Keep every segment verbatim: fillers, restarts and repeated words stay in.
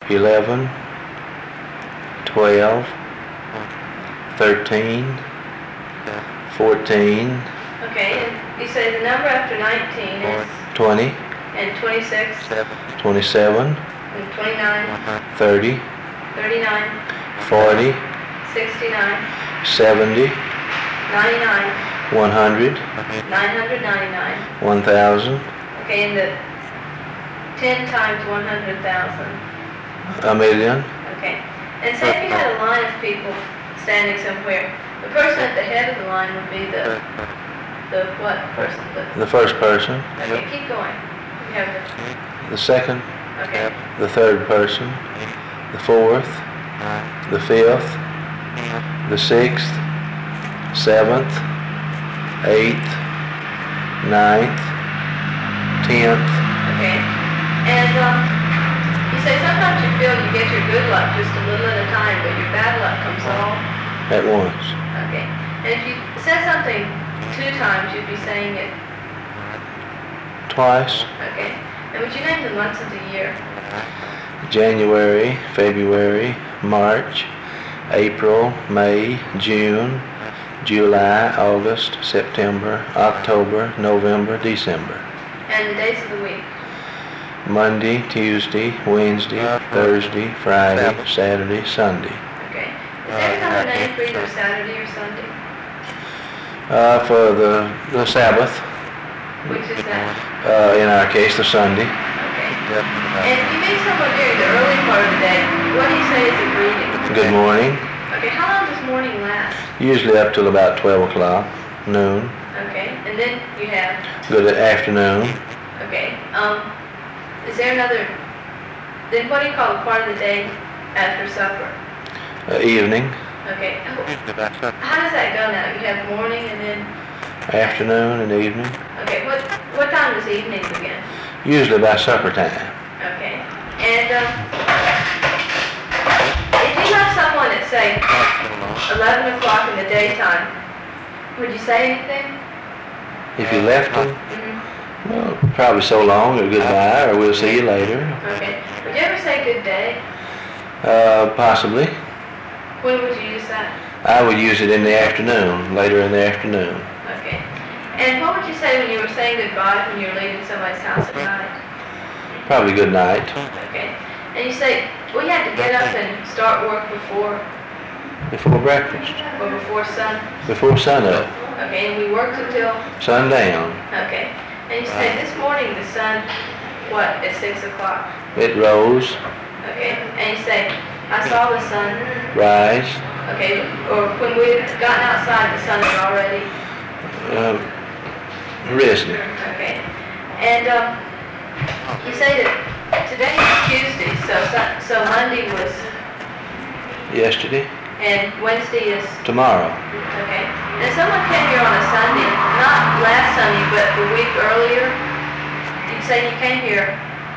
eleven, twelve, thirteen, fourteen, Okay, and you say the number after nineteen is, twenty, and twenty-six, twenty-seven, and twenty-nine, thirty, thirty-nine, forty, sixty-nine, seventy, ninety-nine, one hundred, nine hundred ninety-nine. one thousand, Okay, and the ten times one hundred thousand. a million, Okay, and say if you had a line of people standing somewhere, the person at the head of the line would be the, the what person? The, the first person, okay, keep going. You have the, the second, okay, the third person, the fourth, the fifth, the sixth, seventh, eighth, ninth, tenth. okay. And um, you say sometimes you feel you get your good luck just a little at a time, but your bad luck comes all. At once. Okay. And if you said something two times, you'd be saying it. Twice. Okay. And would you name the months of the year? January, February, March, April, May, June, July, August, September, October, November, December. And the days of the week? Monday, Tuesday, Wednesday, Thursday, Friday, Saturday, Sunday. Okay. Is there another name for either Saturday or Sunday? Uh, for the, the Sabbath, Which is that? uh, in our case, the Sunday. Okay. And if you meet someone during the early part of the day, what do you say is a greeting? Good morning. Okay, how long does morning last? Usually up till about twelve o'clock, noon. Okay, and then you have, Good afternoon. okay, um, is there another, then what do you call the part of the day after supper? Uh, evening, Okay, how does that go now? You have morning and then, afternoon, and evening. okay, what, what time does evening begin? Usually by supper time. Okay, and, um, if you have someone at, say, eleven o'clock in the daytime, would you say anything? If you left them, Mm-hmm. well, probably so long, or goodbye, or we'll see you later. Okay, would you ever say good day? Uh, possibly. When would you use that? I would use it in the afternoon, later in the afternoon. Okay, and what would you say when you were saying goodbye when you were leaving somebody's house at night? Probably good night. Okay, and you say, we had to get up and start work before, Before breakfast. or before sun, Before sunup. okay, and we worked until, Sundown. okay, and you say, this morning the sun, what, at six o'clock? It rose, Okay, and you say, I saw the sun, rise, okay, or when we had gotten outside, the sun had already, uh, risen. okay, and, um, you say that today is Tuesday, so, Sun- so Monday was, Yesterday, and Wednesday is, tomorrow. okay. And if someone came here on a Sunday, not last Sunday, but the week earlier, you'd say you came here,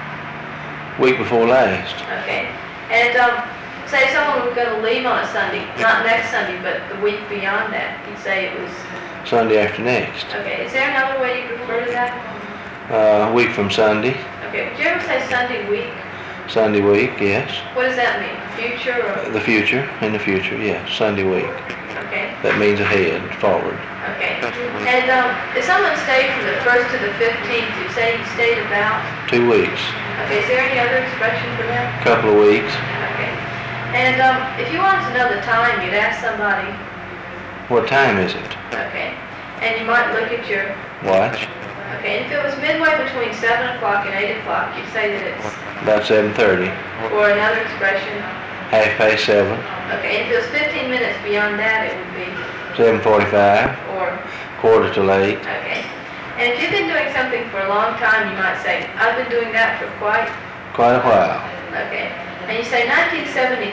Week before last. okay. And, um, say someone was gonna leave on a Sunday, not next Sunday, but the week beyond that, you'd say it was, Sunday after next. okay. Is there another way you refer to that? Uh, week from Sunday. Okay, would you ever say Sunday week? Sunday week, yes. What does that mean? Future or, The future, in the future, yes. Sunday week. okay, That means ahead, forward. okay. And, um, if someone stayed from the first to the fifteenth, you'd say you stayed about, Two weeks. okay, is there any other expression for that? Couple of weeks. Okay. And, um, if you wanted to know the time, you'd ask somebody, What time is it? okay, and you might look at your, Watch. okay, and if it was midway between seven o'clock and eight o'clock, you'd say that it's, About seven thirty. or another expression, Half past seven. okay, and if it was fifteen minutes beyond that, it would be, Seven forty-five. or, Quarter to eight. okay. And if you've been doing something for a long time, you might say, I've been doing that for quite, Quite a while. okay. And you say nineteen seventy